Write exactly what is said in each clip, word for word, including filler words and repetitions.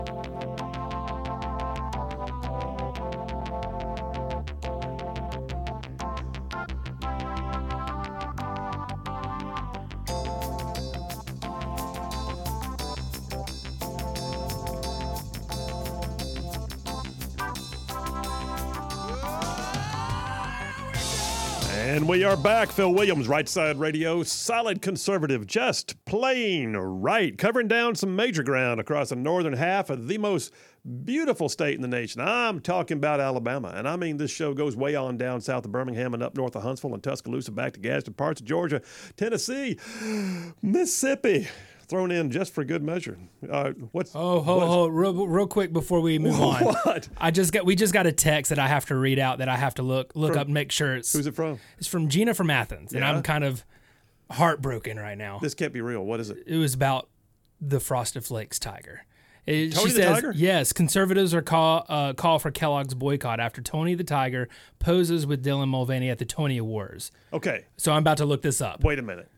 And we are back. Phil Williams, Right Side Radio, solid conservative, just plain right, covering down some major ground across the northern half of the most beautiful state in the nation. I'm talking about Alabama, and I mean this show goes way on down south of Birmingham and up north of Huntsville and Tuscaloosa, back to Gadsden, parts of Georgia, Tennessee, Mississippi. Thrown in just for good measure. Uh, what's oh, ho, what's, ho, real, real quick before we move on. What? I just got we just got a text that I have to read out that I have to look look from, up and make sure it's. Who's it from? It's from Gina from Athens, and yeah. I'm kind of heartbroken right now. This can't be real. What is it? It was about the Frosted Flakes tiger. It, Tony she the says, Tiger? yes, conservatives are call uh, call for Kellogg's boycott after Tony the Tiger poses with Dylan Mulvaney at the Tony Awards. Okay. So I'm about to look this up. Wait a minute.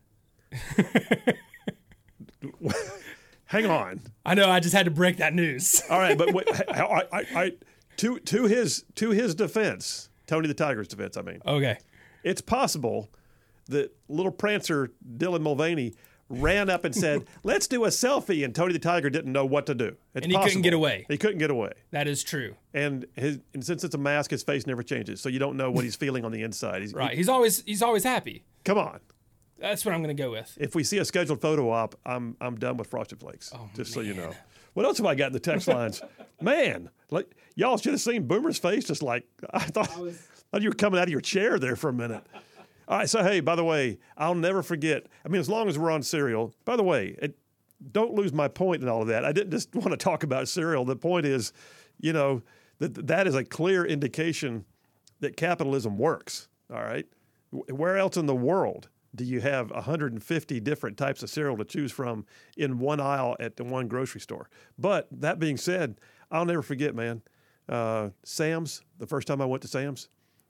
Hang on. I know. I just had to break that news. All right, but wait, I, I, I, to to his to his defense, Tony the Tiger's defense, I mean, Okay. it's possible that little prancer Dylan Mulvaney ran up and said, "Let's do a selfie," and Tony the Tiger didn't know what to do. It's And he possible. couldn't get away. He couldn't get away. That is true. And his and since it's a mask, his face never changes, so you don't know what he's feeling on the inside. He's, Right. He, He's always he's always happy. come on. That's what I'm going to go with. If we see a scheduled photo op, I'm I'm done with Frosted Flakes. Oh, just man. so you know. What else have I got in the text lines? Man, like y'all should have seen Boomer's face. Just like I thought, I was... thought you were coming out of your chair there for a minute. All right. So hey, by the way, I'll never forget. I mean, as long as we're on cereal. By the way, it, don't lose my point in all of that. I didn't just want to talk about cereal. The point is, you know, that that is a clear indication that capitalism works. All right. Where else in the world do you have one hundred fifty different types of cereal to choose from in one aisle at the one grocery store? But that being said, I'll never forget, man, uh, Sam's, the first time I went to Sam's,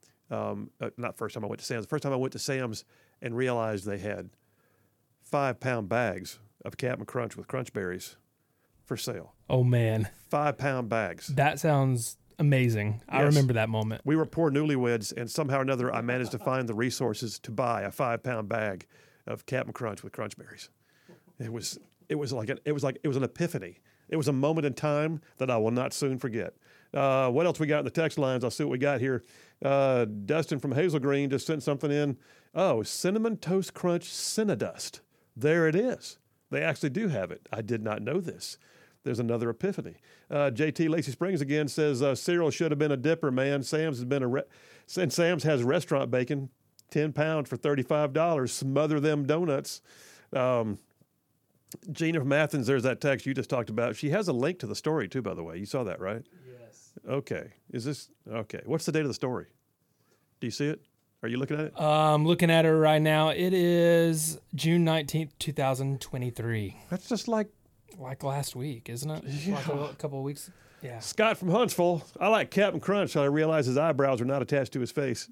um, uh, not first time I went to Sam's, the first time I went to Sam's and realized they had five-pound bags of Captain Crunch with Crunch Berries for sale. Oh, man. Five-pound bags. That sounds amazing. I Yes. remember that moment. We were poor newlyweds, and somehow or another, I managed to find the resources to buy a five-pound bag of Captain Crunch with Crunch Berries. It was, it was like, an, it was like, it was an epiphany. It was a moment in time that I will not soon forget. Uh, what else we got in the text lines? I'll see what we got here. Uh, Dustin from Hazel Green just sent something in. Oh, Cinnamon Toast Crunch Cinnadust. There it is. They actually do have it. I did not know this. There's another epiphany. Uh, J T Lacey Springs again says uh, cereal should have been a dipper, man. Sam's has been a re- and Sam's has restaurant bacon, ten pounds for thirty-five dollars. Smother them donuts. Um, Gina from Athens, there's that text you just talked about. She has a link to the story too, by the way. You saw that, right? Yes. Okay. Is this okay? What's the date of the story? Do you see it? Are you looking at it? I'm um, looking at it right now. It is June nineteenth, twenty twenty-three. That's just like. Like last week, isn't it? Yeah. Like a, a couple of weeks. Yeah. Scott from Huntsville. I like Captain Crunch, so I realized his eyebrows are not attached to his face.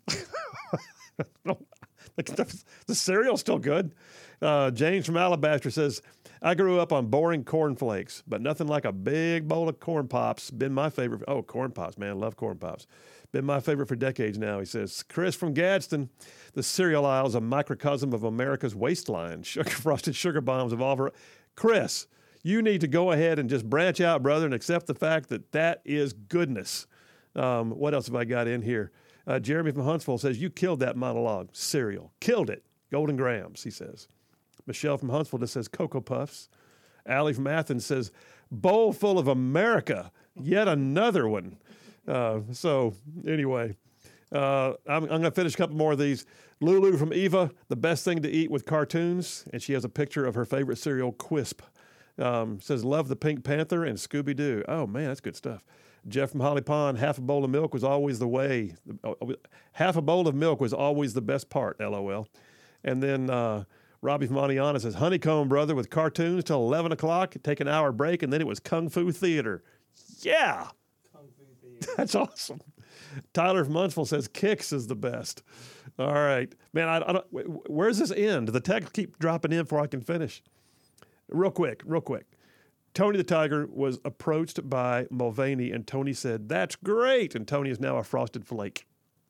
the, the, the cereal's still good. Uh, James from Alabaster says, I grew up on boring corn flakes, but nothing like a big bowl of corn pops. Been my favorite. Oh, corn pops, man. Love corn pops. Been my favorite for decades now, he says. Chris from Gadsden, the cereal aisle is a microcosm of America's waistline. Sugar, frosted sugar bombs of all. Ver- Chris, you need to go ahead and just branch out, brother, and accept the fact that that is goodness. Um, what else have I got in here? Uh, Jeremy from Huntsville says, you killed that monologue. Cereal. Killed it. Golden Grams, he says. Michelle from Huntsville just says Cocoa Puffs. Allie from Athens says, bowl full of America. Yet another one. Uh, so, anyway, uh, I'm, I'm going to finish a couple more of these. Lulu from Eva, the best thing to eat with cartoons. And she has a picture of her favorite cereal, Quisp. Um, says, love the Pink Panther and Scooby-Doo. Oh, man, that's good stuff. Jeff from Holly Pond, half a bowl of milk was always the way. Half a bowl of milk was always the best part, LOL. And then uh, Robbie from Aniana says, honeycomb, brother, with cartoons till eleven o'clock, take an hour break, and then it was Kung Fu Theater. Yeah. Kung Fu Theater. That's awesome. Tyler from Huntsville says, Kix is the best. All right. Man, I, I don't, where's this end? The text keep dropping in before I can finish. Real quick, real quick. Tony the Tiger was approached by Mulvaney, and Tony said, "That's great." And Tony is now a frosted flake.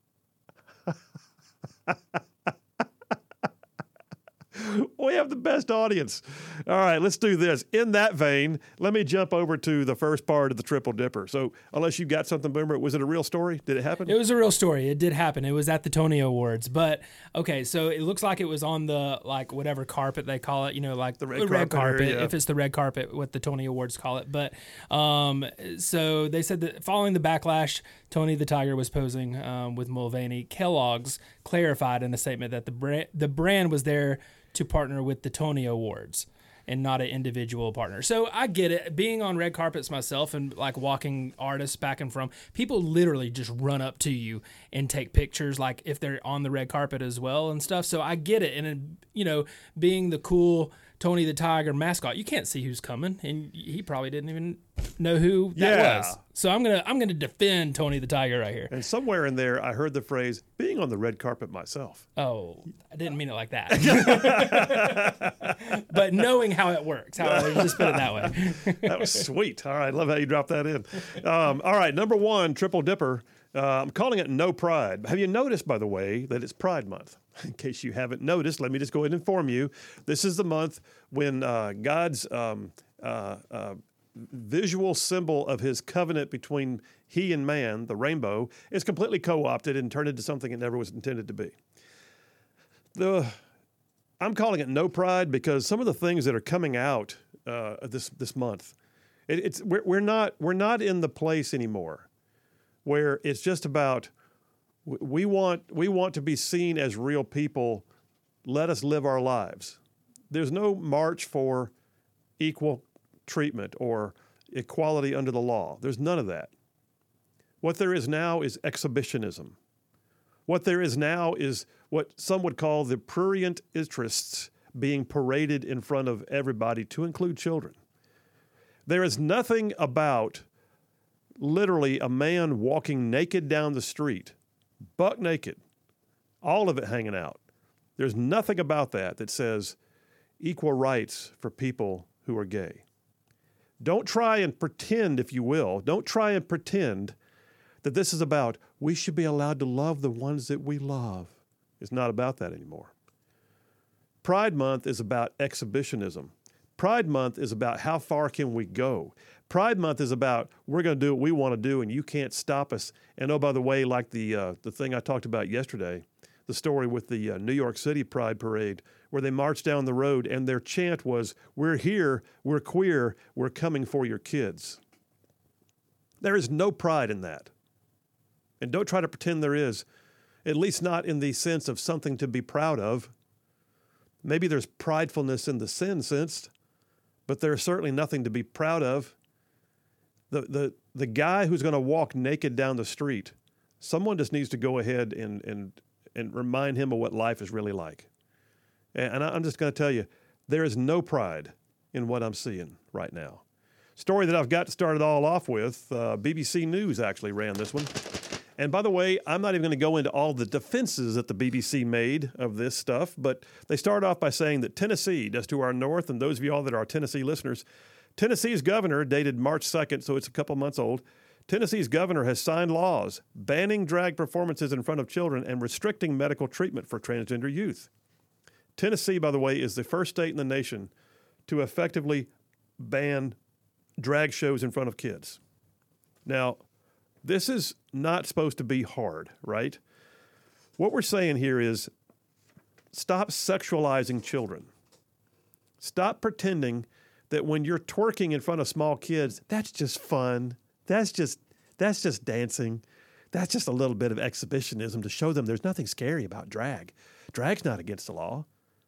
We have the best audience. All right, let's do this. In that vein, let me jump over to the first part of the Triple Dipper. So unless you've got something, Boomer, was it a real story? Did it happen? It was a real story. It did happen. It was at the Tony Awards. But, okay, so it looks like it was on the, like, whatever carpet they call it, you know, like the red, the red carpet, carpet, yeah. if it's the red carpet, what the Tony Awards call it. But, um, so they said that following the backlash, Tony the Tiger was posing um, with Mulvaney. Kellogg's clarified in a statement that the brand, the brand was there to partner with the Tony Awards and not an individual partner. So I get it. Being on red carpets myself and like walking artists back and from, people literally just run up to you and take pictures like if they're on the red carpet as well and stuff. So I get it. And, you know, being the cool Tony the Tiger mascot, you can't see who's coming. And he probably didn't even know who that Yeah. was. So I'm going to I'm gonna defend Tony the Tiger right here. And somewhere in there, I heard the phrase, being on the red carpet myself. Oh, I didn't mean it like that. But knowing how it works, how I just put it that way. That was sweet. All right, love how you dropped that in. Um, all right, number one, Triple Dipper. Uh, I'm calling it No Pride. Have you noticed, by the way, that it's Pride Month? In case you haven't noticed, let me just go ahead and inform you. This is the month when uh, God's um, uh, uh, visual symbol of his covenant between he and man, the rainbow, is completely co-opted and turned into something it never was intended to be. The I'm calling it No Pride because some of the things that are coming out uh, this this month, it, it's we're, we're not we're not in the place anymore where it's just about we want we want to be seen as real people. Let us live our lives. There's no march for equal treatment or equality under the law. There's none of that. What there is now is exhibitionism. What there is now is what some would call the prurient interests being paraded in front of everybody, to include children. There is nothing about literally a man walking naked down the street, buck naked, all of it hanging out. There's nothing about that that says equal rights for people who are gay. Don't try and pretend, if you will, don't try and pretend that this is about we should be allowed to love the ones that we love. It's not about that anymore. Pride Month is about exhibitionism. Pride Month is about how far can we go. Pride Month is about we're going to do what we want to do and you can't stop us. And oh, by the way, like the uh, the thing I talked about yesterday, the story with the uh, New York City Pride Parade, where they marched down the road and their chant was, "We're here, we're queer, we're coming for your kids." There is no pride in that. And don't try to pretend there is, at least not in the sense of something to be proud of. Maybe there's pridefulness in the sin sense, but there's certainly nothing to be proud of. The, the, the guy who's going to walk naked down the street, someone just needs to go ahead and, and, and remind him of what life is really like. And, and I'm just going to tell you, there is no pride in what I'm seeing right now. Story that I've got to start it all off with, uh, B B C News actually ran this one. And by the way, I'm not even going to go into all the defenses that the B B C made of this stuff, but they start off by saying that Tennessee, just to our north, and those of you all that are Tennessee listeners, Tennessee's governor, dated March second, so it's a couple months old, Tennessee's governor has signed laws banning drag performances in front of children and restricting medical treatment for transgender youth. Tennessee, by the way, is the first state in the nation to effectively ban drag shows in front of kids. Now, this is not supposed to be hard, right? What we're saying here is stop sexualizing children. Stop pretending that when you're twerking in front of small kids, that's just fun. That's just that's just dancing. That's just a little bit of exhibitionism to show them there's nothing scary about drag. Drag's not against the law.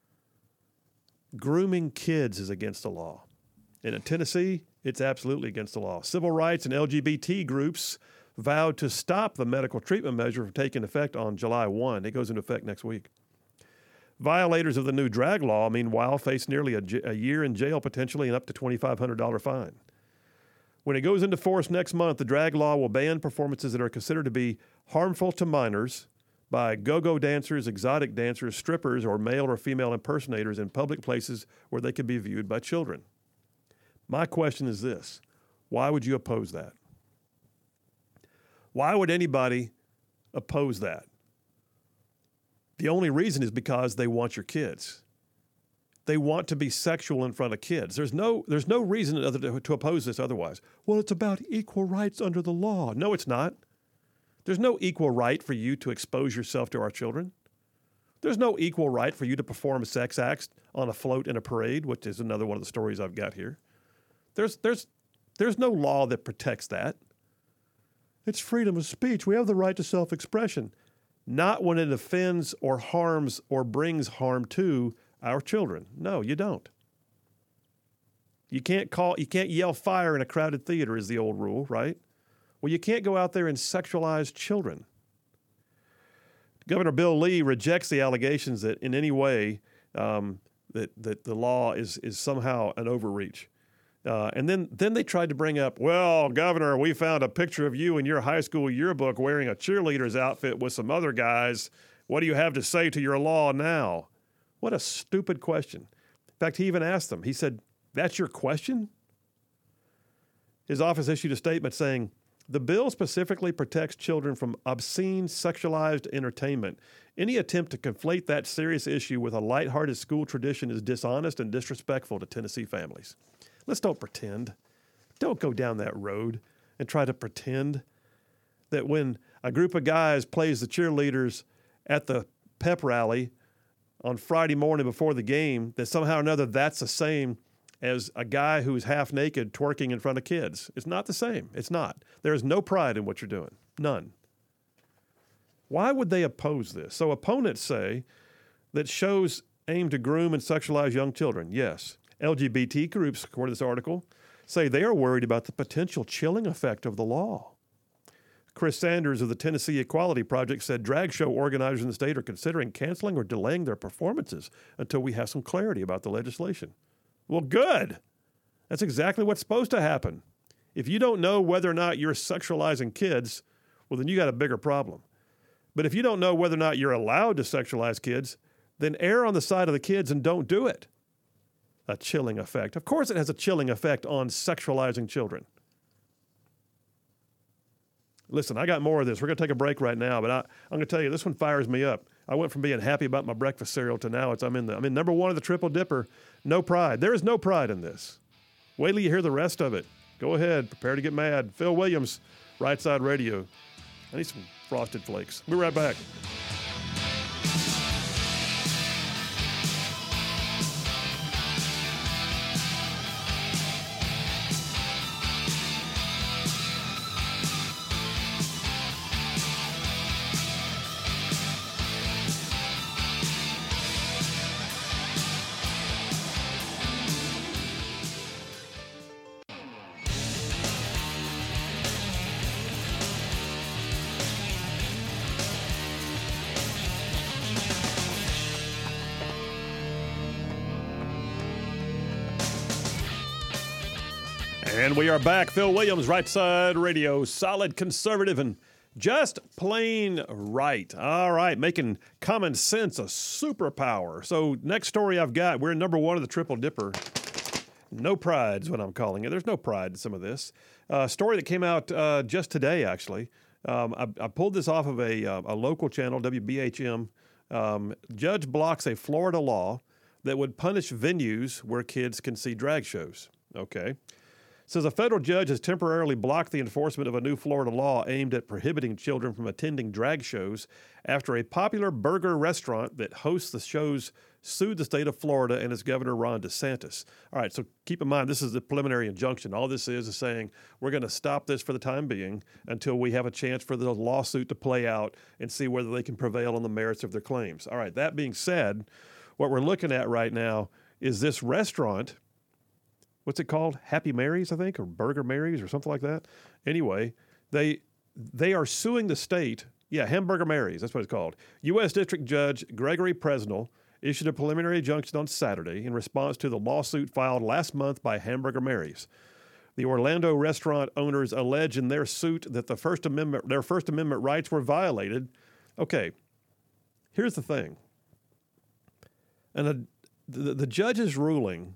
Grooming kids is against the law. And in Tennessee, it's absolutely against the law. Civil rights and L G B T groups vowed to stop the medical treatment measure from taking effect on July first. It goes into effect next week. Violators of the new drag law, meanwhile, face nearly a, j- a year in jail potentially and up to twenty-five hundred dollars fine. When it goes into force next month, the drag law will ban performances that are considered to be harmful to minors by go-go dancers, exotic dancers, strippers, or male or female impersonators in public places where they can be viewed by children. My question is this. Why would you oppose that? Why would anybody oppose that? The only reason is because they want your kids. They want to be sexual in front of kids. There's no, there's no reason other to, to oppose this otherwise. Well, it's about equal rights under the law. No, it's not. There's no equal right for you to expose yourself to our children. There's no equal right for you to perform sex acts on a float in a parade, which is another one of the stories I've got here. There's, there's, there's no law that protects that. It's freedom of speech. We have the right to self-expression. Not when it offends or harms or brings harm to our children. No, you don't. You can't call, you can't yell fire in a crowded theater is the old rule, right? Well, you can't go out there and sexualize children. Governor Bill Lee rejects the allegations that in any way um, that that the law is is somehow an overreach. Uh, and then then they tried to bring up, well, Governor, we found a picture of you in your high school yearbook wearing a cheerleader's outfit with some other guys. What do you have to say to your law now? What a stupid question. In fact, he even asked them. He said, that's your question? His office issued a statement saying, the bill specifically protects children from obscene, sexualized entertainment. Any attempt to conflate that serious issue with a lighthearted school tradition is dishonest and disrespectful to Tennessee families. Let's don't pretend. Don't go down that road and try to pretend that when a group of guys plays the cheerleaders at the pep rally on Friday morning before the game, that somehow or another that's the same as a guy who's half naked twerking in front of kids. It's not the same. It's not. There is no pride in what you're doing. None. Why would they oppose this? So opponents say that shows aim to groom and sexualize young children. Yes. L G B T groups, according to this article, say they are worried about the potential chilling effect of the law. Chris Sanders of the Tennessee Equality Project said drag show organizers in the state are considering canceling or delaying their performances until we have some clarity about the legislation. Well, good. That's exactly what's supposed to happen. If you don't know whether or not you're sexualizing kids, well, then you got a bigger problem. But if you don't know whether or not you're allowed to sexualize kids, then err on the side of the kids and don't do it. A chilling effect. Of course it has a chilling effect on sexualizing children. Listen, I got more of this. We're going to take a break right now, but I, I'm going to tell you, this one fires me up. I went from being happy about my breakfast cereal to now it's I'm in the I'm in number one of the Triple Dipper. No pride. There is no pride in this. Wait till you hear the rest of it. Go ahead. Prepare to get mad. Phil Williams, Right Side Radio. I need some Frosted Flakes. We'll be right back. And we are back. Phil Williams, Right Side Radio, solid conservative and just plain right. All right, making common sense a superpower. So next story I've got, we're in number one of the Triple Dipper. No pride is what I'm calling it. There's no pride in some of this. A uh, story that came out uh, just today, actually. Um, I, I pulled this off of a, uh, a local channel, W B H M. Um, judge blocks a Florida law that would punish venues where kids can see drag shows. Okay. Says a federal judge has temporarily blocked the enforcement of a new Florida law aimed at prohibiting children from attending drag shows after a popular burger restaurant that hosts the shows sued the state of Florida and its governor, Ron DeSantis. All right, so keep in mind, this is the preliminary injunction. All this is is saying we're going to stop this for the time being until we have a chance for the lawsuit to play out and see whether they can prevail on the merits of their claims. All right, that being said, what we're looking at right now is this restaurant. What's it called? Happy Mary's, I think, or Burger Mary's or something like that. Anyway, they they are suing the state. Yeah, Hamburger Mary's, that's what it's called. U S District Judge Gregory Presnell issued a preliminary injunction on Saturday in response to the lawsuit filed last month by Hamburger Mary's. The Orlando restaurant owners allege in their suit that the First Amendment, their First Amendment rights were violated. Okay, here's the thing. And the, the, the judge's ruling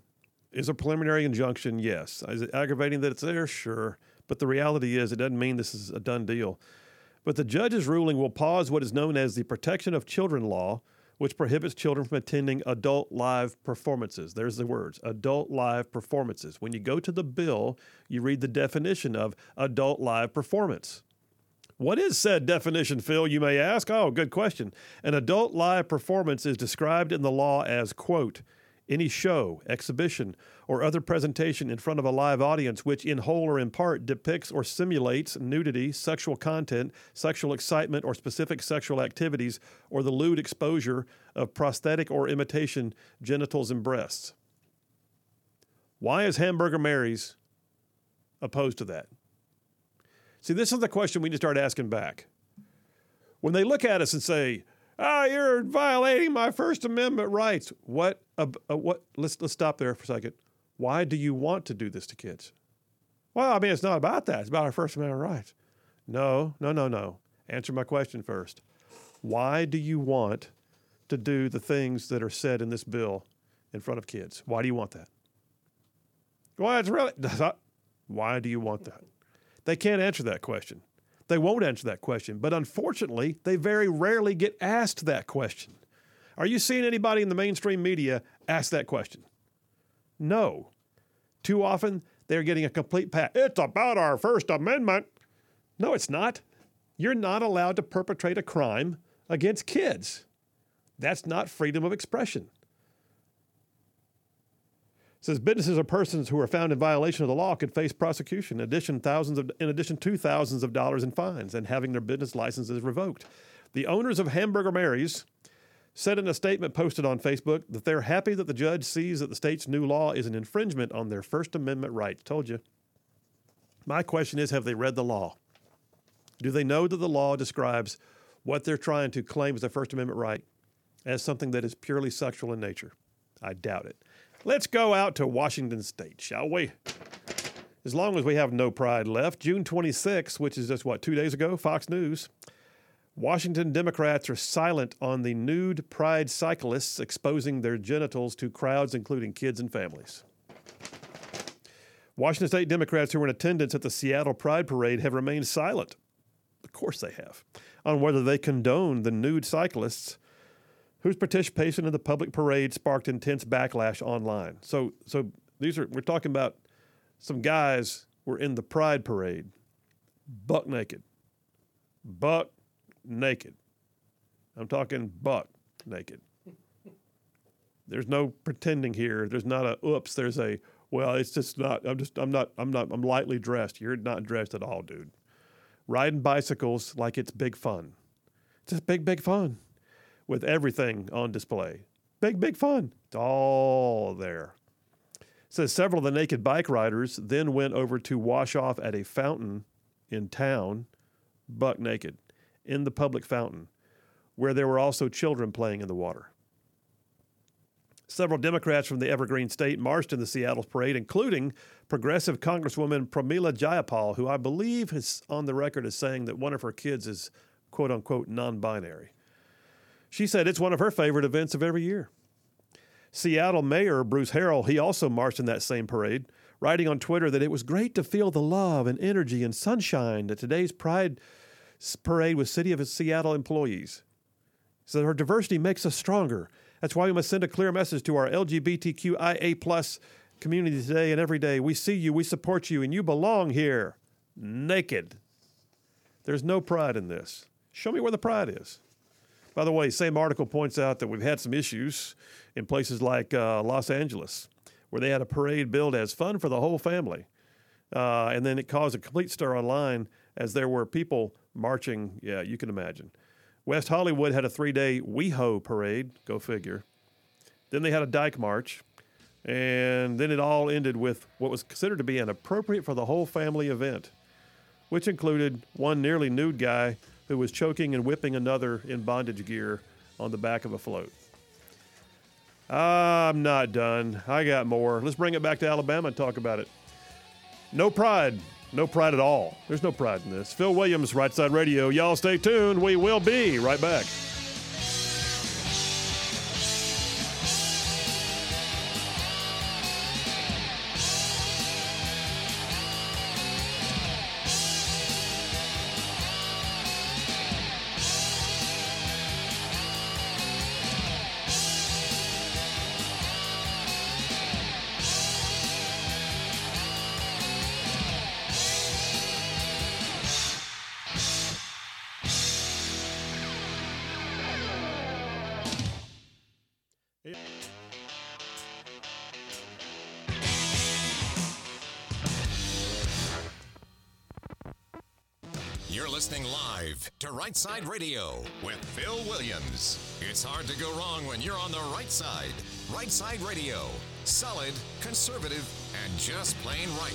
Is a preliminary injunction? Yes. Is it aggravating that it's there? Sure. But the reality is it doesn't mean this is a done deal. But the judge's ruling will pause what is known as the Protection of Children Law, which prohibits children from attending adult live performances. There's the words, adult live performances. When you go to the bill, you read the definition of adult live performance. What is said definition, Phil, you may ask? Oh, good question. An adult live performance is described in the law as, quote, any show, exhibition, or other presentation in front of a live audience which in whole or in part depicts or simulates nudity, sexual content, sexual excitement, or specific sexual activities, or the lewd exposure of prosthetic or imitation genitals and breasts. Why is Hamburger Mary's opposed to that? See, this is the question we need to start asking back. When they look at us and say, "Ah, oh, you're violating my First Amendment rights," what? Uh, uh, what? Let's let's stop there for a second. Why do you want to do this to kids? Well, I mean, it's not about that. It's about our First Amendment rights. No, no, no, no. Answer my question first. Why do you want to do the things that are said in this bill in front of kids? Why do you want that? Well, it's really. Why do you want that? They can't answer that question. They won't answer that question. But unfortunately, they very rarely get asked that question. Are you seeing anybody in the mainstream media ask that question? No. Too often, they're getting a complete pat. It's about our First Amendment. No, it's not. You're not allowed to perpetrate a crime against kids. That's not freedom of expression. It says businesses or persons who are found in violation of the law could face prosecution in addition, thousands of, in addition to thousands of dollars in fines and having their business licenses revoked. The owners of Hamburger Mary's said in a statement posted on Facebook that they're happy that the judge sees that the state's new law is an infringement on their First Amendment rights. Told you. My question is, have they read the law? Do they know that the law describes what they're trying to claim as a First Amendment right as something that is purely sexual in nature? I doubt it. Let's go out to Washington State, shall we? As long as we have no pride left, June twenty-sixth, which is just, what, two days ago, Fox News, Washington Democrats are silent on the nude pride cyclists exposing their genitals to crowds, including kids and families. Washington State Democrats who were in attendance at the Seattle Pride Parade have remained silent, of course they have, on whether they condone the nude cyclists whose participation in the public parade sparked intense backlash online. So, so these are we're talking about some guys were in the Pride Parade, buck naked, buck naked. I'm talking buck naked. There's no pretending here. There's not a oops. There's a well. It's just not. I'm just. I'm not. I'm not. I'm lightly dressed. You're not dressed at all, dude. Riding bicycles like it's big fun. It's just big, big fun. With everything on display. Big, big fun. It's all there. It says several of the naked bike riders then went over to wash off at a fountain in town, buck naked, in the public fountain, where there were also children playing in the water. Several Democrats from the Evergreen State marched in the Seattle parade, including progressive Congresswoman Pramila Jayapal, who I believe is on the record as saying that one of her kids is quote-unquote non-binary. She said it's one of her favorite events of every year. Seattle Mayor Bruce Harrell, he also marched in that same parade, writing on Twitter that it was great to feel the love and energy and sunshine at today's Pride Parade with City of Seattle employees. He said, our diversity makes us stronger. That's why we must send a clear message to our L G B T Q I A plus community today and every day. We see you, we support you, and you belong here. Naked. There's no pride in this. Show me where the pride is. By the way, same article points out that we've had some issues in places like uh, Los Angeles, where they had a parade billed as fun for the whole family. Uh, and then it caused a complete stir online as there were people marching. Yeah, you can imagine. West Hollywood had a three-day WeHo parade, go figure. Then they had a Dyke March. And then it all ended with what was considered to be an appropriate for the whole family event, which included one nearly nude guy who was choking and whipping another in bondage gear on the back of a float. I'm not done. I got more. Let's bring it back to Alabama and talk about it. No pride. No pride at all. There's no pride in this. Phil Williams, Right Side Radio. Y'all stay tuned. We will be right back. You're listening live to Right Side Radio with Phil Williams. It's hard to go wrong when you're on the right side. Right Side Radio. Solid, conservative, and just plain right.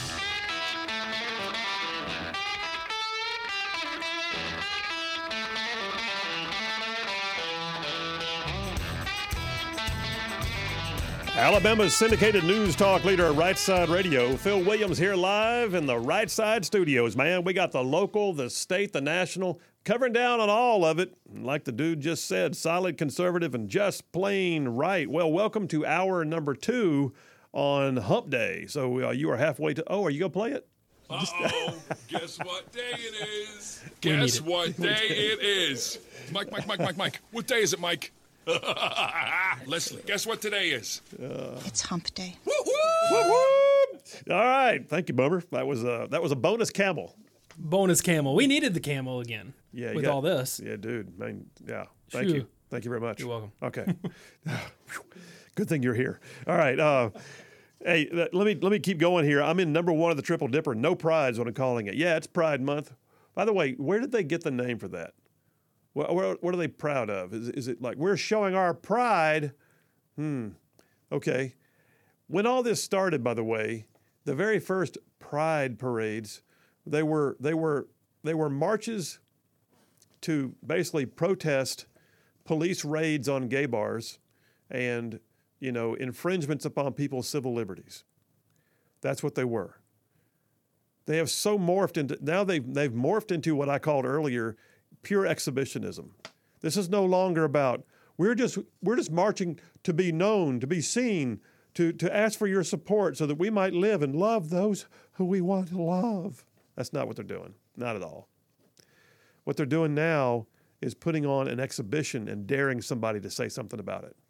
Alabama's syndicated news talk leader at Right Side Radio. Phil Williams here live in the Right Side studios, man. We got the local, the state, the national, covering down on all of it. Like the dude just said, solid, conservative, and just plain right. Well, welcome to hour number two on Hump Day. So uh, you are halfway to, oh, are you going to play it? Uh-oh. Guess what day it is? We need Guess it. what day it is? Mike, Mike, Mike, Mike, Mike. What day is it, Mike? Leslie, guess what today is? It's hump day. Whoop, whoop. All right. Thank you, Bummer. That was a, that was a bonus camel. Bonus camel. We needed the camel again. Yeah, you with got- all this. Yeah, dude. Man, yeah. Thank Phew. you. Thank you very much. You're welcome. Okay. Good thing you're here. All right. Uh, hey, let let me let me keep going here. I'm in number one of the Triple Dipper. No Pride is what I'm calling it. Yeah, it's Pride Month. By the way, where did they get the name for that? What, what, what are they proud of? Is, is it like we're showing our pride? Hmm. Okay. When all this started, by the way, the very first Pride parades, they were they were they were marches to basically protest police raids on gay bars and, you know, infringements upon people's civil liberties. That's what they were. They have so morphed into now they've they've morphed into what I called earlier pure exhibitionism. This is no longer about we're just we're just marching to be known, to be seen, to to ask for your support so that we might live and love those who we want to love. That's not what they're doing. Not at all. What they're doing now is putting on an exhibition and daring somebody to say something about it.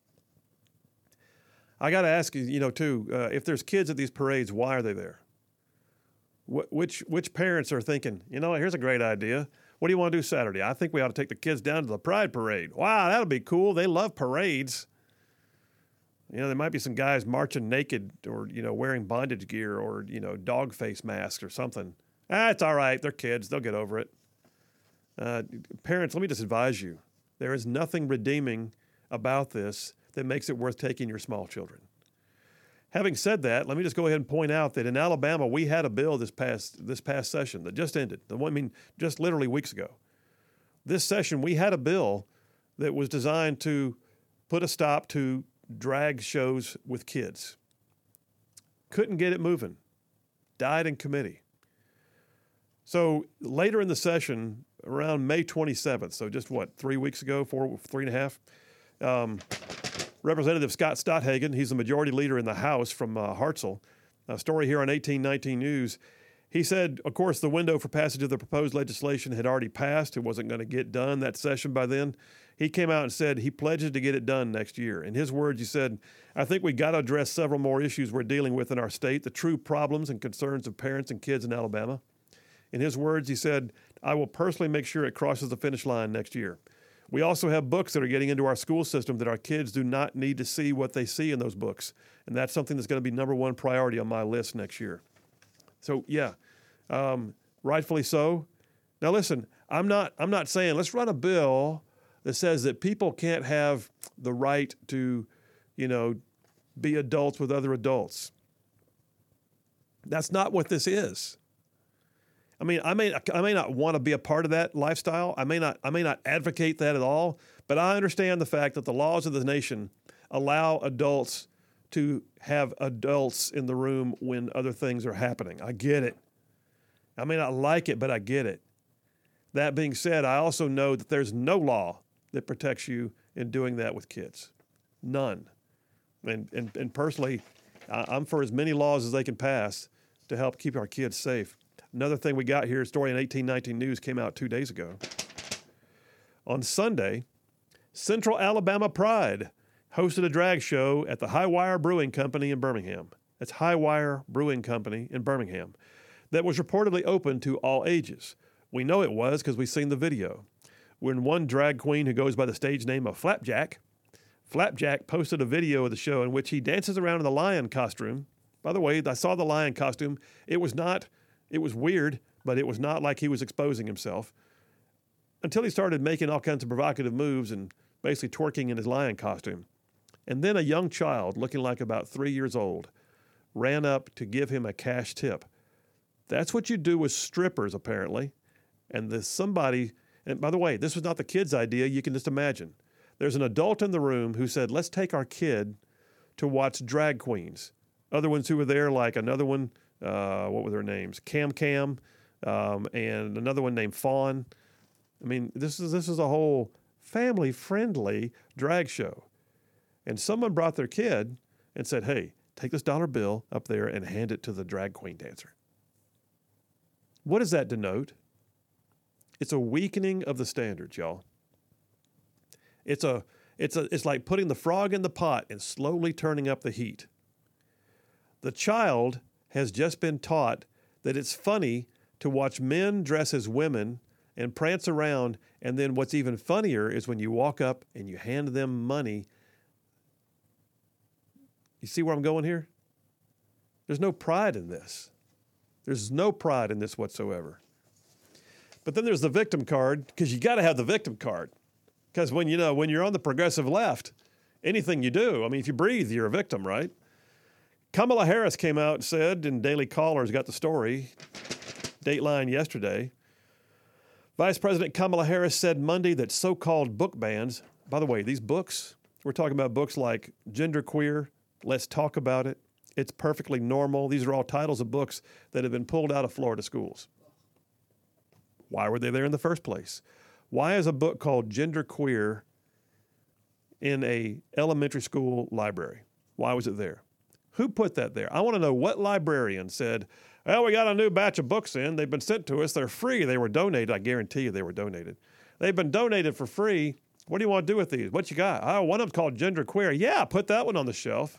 I got to ask you, you know, too, uh, if there's kids at these parades, why are they there? Wh- which which parents are thinking, you know, here's a great idea. What do you want to do Saturday? I think we ought to take the kids down to the Pride Parade. Wow, that'll be cool. They love parades. You know, there might be some guys marching naked or, you know, wearing bondage gear or, you know, dog face masks or something. Ah, it's all right. They're kids. They'll get over it. Uh, parents, let me just advise you. There is nothing redeeming about this that makes it worth taking your small children. Having said that, let me just go ahead and point out that in Alabama, we had a bill this past this past session that just ended. The one, I mean, just literally weeks ago. This session, we had a bill that was designed to put a stop to drag shows with kids. Couldn't get it moving. Died in committee. So later in the session, around May twenty-seventh, so just what, three weeks ago, four, three and a half, um, Representative Scott Stothagen, he's the majority leader in the House from uh, Hartselle, a story here on eighteen nineteen News. He said, of course, the window for passage of the proposed legislation had already passed. It wasn't going to get done that session by then. He came out and said he pledges to get it done next year. In his words, he said, I think we got to address several more issues we're dealing with in our state, the true problems and concerns of parents and kids in Alabama. In his words, he said, I will personally make sure it crosses the finish line next year. We also have books that are getting into our school system that our kids do not need to see what they see in those books. And that's something that's going to be number one priority on my list next year. So, yeah, um, rightfully so. Now, listen, I'm not, I'm not saying let's run a bill that says that people can't have the right to, you know, be adults with other adults. That's not what this is. I mean, I may I may not want to be a part of that lifestyle. I may not I may not advocate that at all, but I understand the fact that the laws of the nation allow adults to have adults in the room when other things are happening. I get it. I may not like it, but I get it. That being said, I also know that there's no law that protects you in doing that with kids. None. And and, and personally, I'm for as many laws as they can pass to help keep our kids safe. Another thing we got here, a story in eighteen nineteen News came out two days ago. On Sunday, Central Alabama Pride hosted a drag show at the High Wire Brewing Company in Birmingham. That's High Wire Brewing Company in Birmingham. That was reportedly open to all ages. We know it was because we've seen the video. When one drag queen who goes by the stage name of Flapjack, Flapjack posted a video of the show in which he dances around in the lion costume. By the way, I saw the lion costume. It was not... It was weird, but it was not like he was exposing himself until he started making all kinds of provocative moves and basically twerking in his lion costume. And then a young child, looking like about three years old, ran up to give him a cash tip. That's what you do with strippers, apparently. And there's somebody, and by the way, this was not the kid's idea. You can just imagine. There's an adult in the room who said, let's take our kid to watch drag queens. Other ones who were there, like another one, uh, what were their names? Cam Cam, um, and another one named Fawn. I mean, this is this is a whole family-friendly drag show. And someone brought their kid and said, hey, take this dollar bill up there and hand it to the drag queen dancer. What does that denote? It's a weakening of the standards, y'all. It's a it's a it's like putting the frog in the pot and slowly turning up the heat. The child has just been taught that it's funny to watch men dress as women and prance around, and then what's even funnier is when you walk up and you hand them money. You see where I'm going here? There's no pride in this. There's no pride in this whatsoever. But then there's the victim card, because you got to have the victim card. Because when you know when you're on the progressive left, anything you do, I mean, if you breathe, you're a victim, right? Kamala Harris came out and said, and Daily Caller's got the story, Dateline yesterday. Vice President Kamala Harris said Monday that so-called book bans, by the way, these books, we're talking about books like Genderqueer, Let's Talk About It, It's Perfectly Normal. These are all titles of books that have been pulled out of Florida schools. Why were they there in the first place? Why is a book called Genderqueer in a elementary school library? Why was it there? Who put that there? I want to know what librarian said, well, we got a new batch of books in. They've been sent to us. They're free. They were donated. I guarantee you they were donated. They've been donated for free. What do you want to do with these? What you got? Oh, one of them's called Genderqueer. Yeah, put that one on the shelf.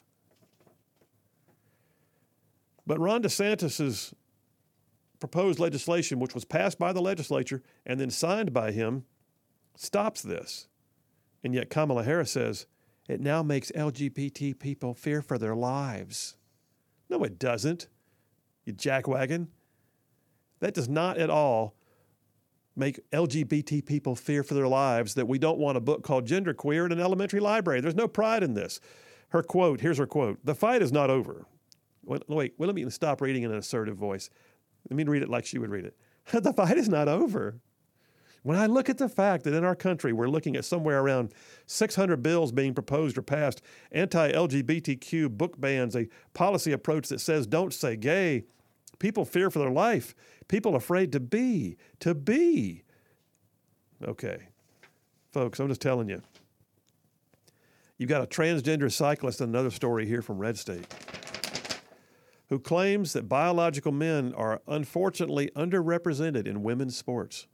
But Ron DeSantis's proposed legislation, which was passed by the legislature and then signed by him, stops this. And yet Kamala Harris says, it now makes L G B T people fear for their lives. No, it doesn't, you jackwagon. That does not at all make L G B T people fear for their lives that we don't want a book called Genderqueer in an elementary library. There's no pride in this. Her quote, here's her quote, the fight is not over. Wait, wait, well, let me stop reading in an assertive voice. Let me read it like she would read it. The fight is not over. When I look at the fact that in our country we're looking at somewhere around six hundred bills being proposed or passed, anti-L G B T Q book bans, a policy approach that says don't say gay, people fear for their life, people afraid to be, to be. Okay, folks, I'm just telling you. You've got a transgender cyclist, another story here from Red State, who claims that biological men are unfortunately underrepresented in women's sports.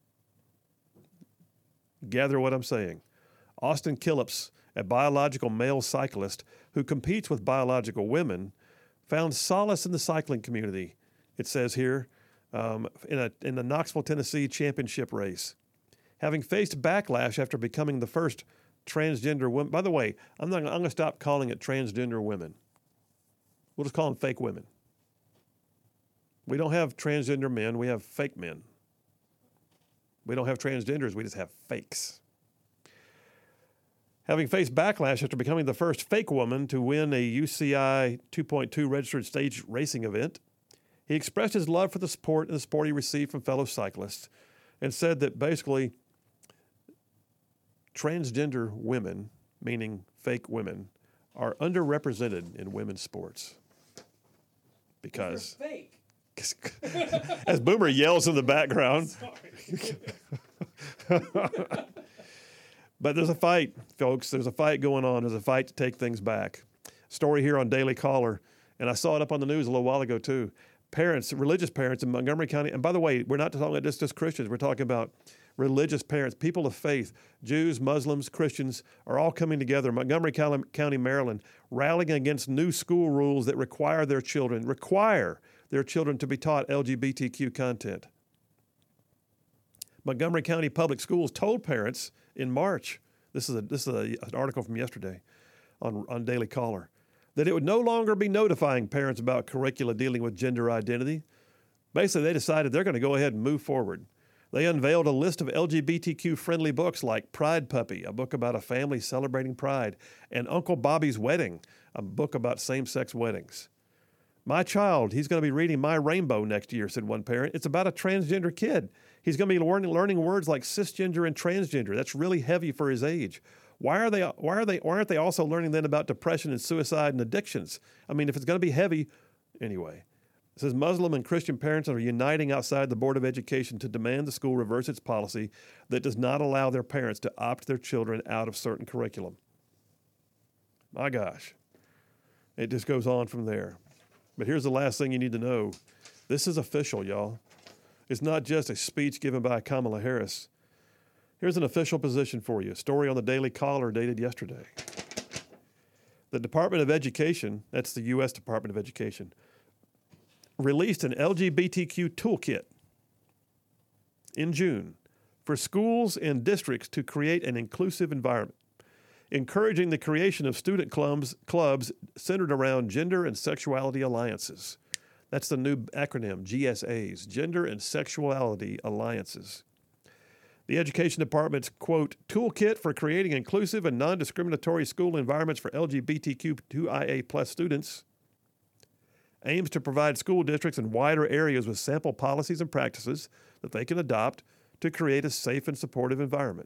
Gather what I'm saying. Austin Killips, a biological male cyclist who competes with biological women, found solace in the cycling community, it says here, um, in, a, in the Knoxville, Tennessee championship race. Having faced backlash after becoming the first transgender woman. By the way, I'm, not, I'm going to stop calling it transgender women. We'll just call them fake women. We don't have transgender men, we have fake men. We don't have transgenders, we just have fakes. Having faced backlash after becoming the first fake woman to win a U C I two point two registered stage racing event, he expressed his love for the sport and the support he received from fellow cyclists and said that basically transgender women, meaning fake women, are underrepresented in women's sports. Because fake. As Boomer yells in the background. But there's a fight, folks. There's a fight going on. There's a fight to take things back. Story here on Daily Caller, and I saw it up on the news a little while ago too. Parents, religious parents in Montgomery County, and by the way, we're not talking about just, just Christians. We're talking about religious parents, people of faith, Jews, Muslims, Christians, are all coming together, Montgomery County, Maryland, rallying against new school rules that require their children, require their children to be taught L G B T Q content. Montgomery County Public Schools told parents in March, this is, a, this is a, an article from yesterday on, on Daily Caller, that it would no longer be notifying parents about curricula dealing with gender identity. Basically, they decided they're going to go ahead and move forward. They unveiled a list of L G B T Q-friendly books like Pride Puppy, a book about a family celebrating pride, and Uncle Bobby's Wedding, a book about same-sex weddings. My child, he's going to be reading My Rainbow next year, said one parent. It's about a transgender kid. He's going to be learning, learning words like cisgender and transgender. That's really heavy for his age. Why are they? Why are they? Why aren't they also learning then about depression and suicide and addictions? I mean, if it's going to be heavy, anyway. It says Muslim and Christian parents are uniting outside the Board of Education to demand the school reverse its policy that does not allow their parents to opt their children out of certain curriculum. My gosh. It just goes on from there. But here's the last thing you need to know. This is official, y'all. It's not just a speech given by Kamala Harris. Here's an official position for you. A story on the Daily Caller dated yesterday. The Department of Education, that's the U S Department of Education, released an L G B T Q toolkit in June for schools and districts to create an inclusive environment, encouraging the creation of student clubs, clubs centered around gender and sexuality alliances. That's the new acronym, G S As, Gender and Sexuality Alliances. The Education Department's, quote, toolkit for creating inclusive and non-discriminatory school environments for L G B T Q two I A plus students aims to provide school districts in wider areas with sample policies and practices that they can adopt to create a safe and supportive environment.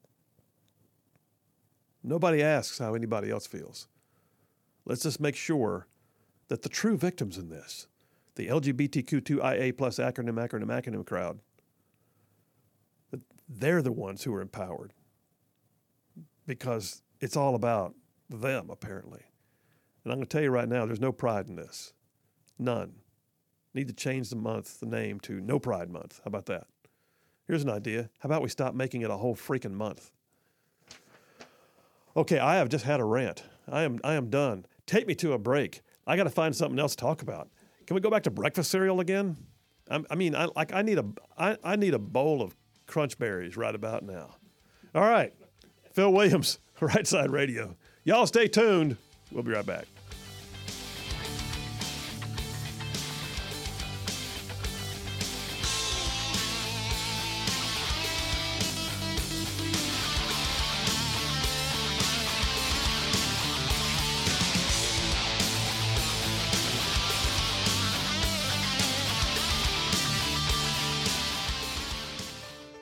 Nobody asks how anybody else feels. Let's just make sure that the true victims in this, the L G B T Q two I A plus acronym, acronym, acronym crowd, that they're the ones who are empowered because it's all about them, apparently. And I'm going to tell you right now, there's no pride in this. None. Need to change the month, the name to No Pride Month. How about that? Here's an idea. How about we stop making it a whole freaking month? Okay, I have just had a rant. I am I am done. Take me to a break. I got to find something else to talk about. Can we go back to breakfast cereal again? I, I mean, I like I need a I, I need a bowl of Crunch Berries right about now. All right, Phil Williams, Right Side Radio. Y'all stay tuned. We'll be right back.